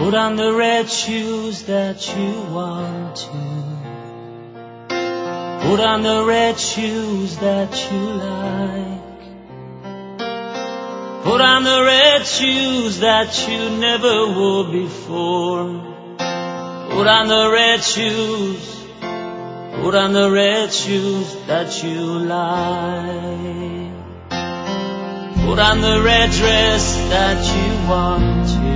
Put on the red shoes that you want to. Put on the red shoes that you like. Put on the red shoes that you never wore before. Put on the red shoes. Put on the red shoes that you like. Put on the red dress that you want to.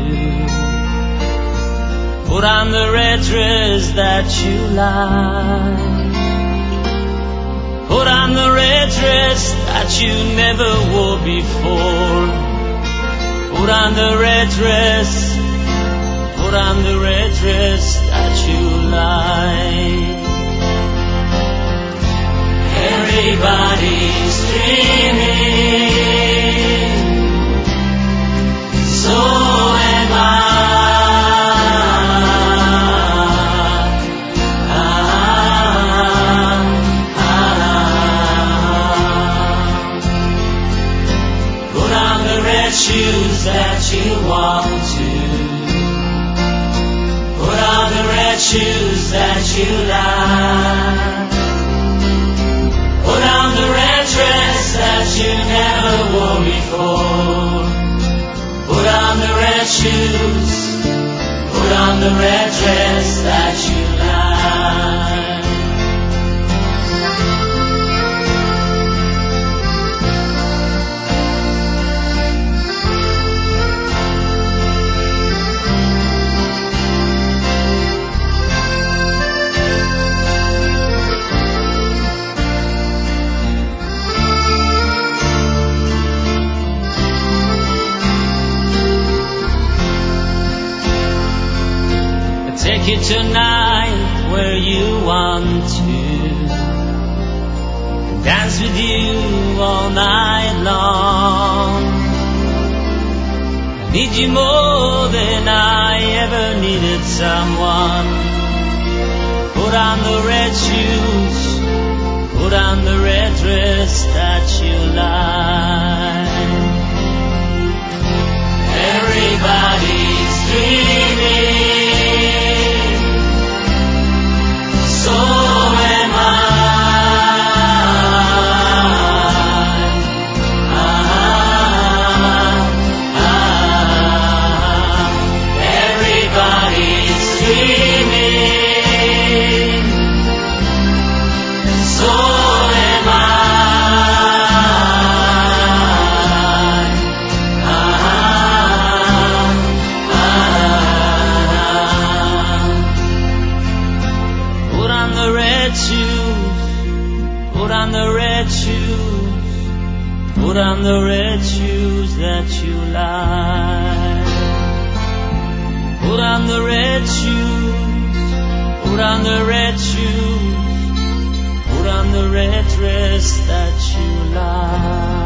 Put on the red dress that you like. Put on the red dress that you never wore before. Put on the red dress. Put on the red dress that you like. Everybody's dreaming, so am I. Put on the red shoes that you want to. Put on the red shoes that you like. Put on the red dress that you never wore before. Put on the red shoes. Put on the red dress that you like. Take you tonight where you want to. Dance with you all night long. I need you more than I ever needed someone. Put on the red shoes. Put on the red dress that you like. Everybody's dreaming. So am I. Everybody's dreaming. So am I. Put on the red shoes. Put on the red shoes. Put on the red shoes that you like. Put on the red shoes. Put on the red shoes. Put on the red dress that you like.